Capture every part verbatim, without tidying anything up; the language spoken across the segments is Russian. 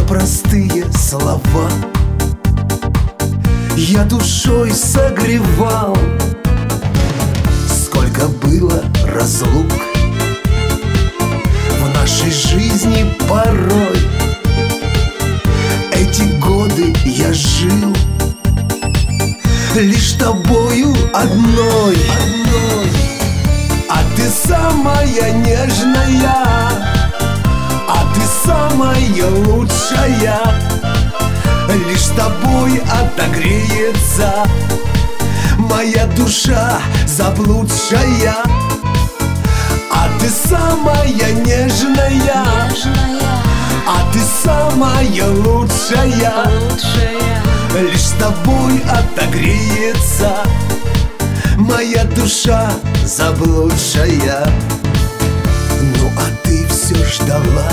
простые слова я душой согревал. Сколько было разлук в нашей жизни порой. Эти годы я жил лишь тобою одной, одной. А ты самая нежная, а ты самая лучшая. Лишь с тобой отогреется моя душа заблудшая. А ты самая нежная, нежная. А ты самая лучшая, лучшая. Лишь с тобой отогреется моя душа заблудшая. Ну а ты все ждала,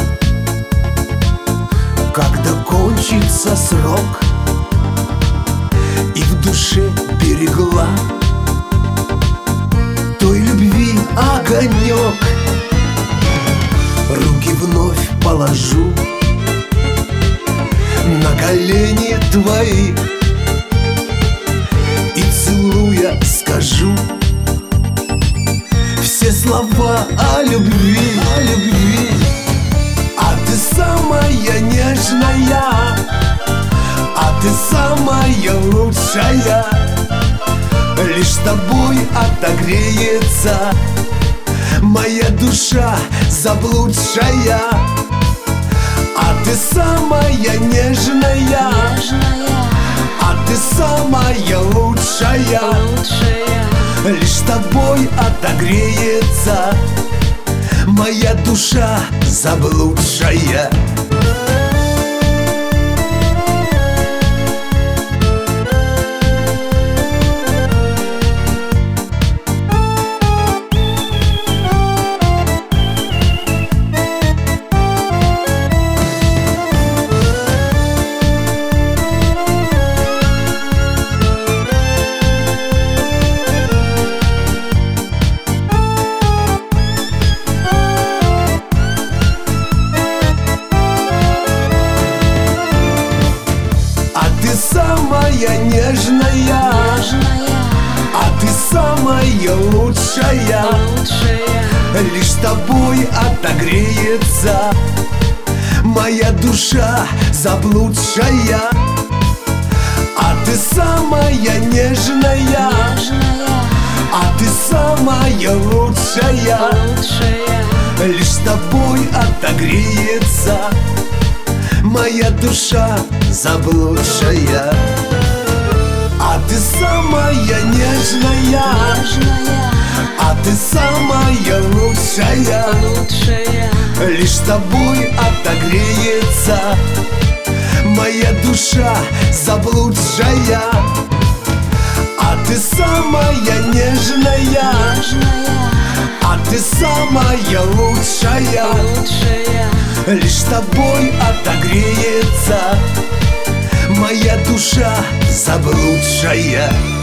когда кончится срок, и в душе берегла той любви огонек. Руки вновь положу на колени твои и, целуя, скажу все слова о любви, о любви. А ты самая нежная, а ты самая лучшая. Лишь с тобой отогреется моя душа заблудшая. А ты самая нежная, нежная. А ты самая лучшая, лучшая. Лишь с тобой отогреется моя душа заблудшая. Самая нежная, нежная. А ты самая лучшая, лучшая. Лишь с тобой отогреется моя душа заблудшая. А ты самая нежная, нежная. А ты самая лучшая, лучшая. Лишь с тобой отогреется моя душа заблудшая. А ты самая нежная, нежная. А ты самая лучшая, лучшая. Лишь с тобой отогреется моя душа заблудшая. А ты самая нежная, нежная. А ты самая лучшая, лучшая. Лишь с тобой отогреется моя душа заблудшая.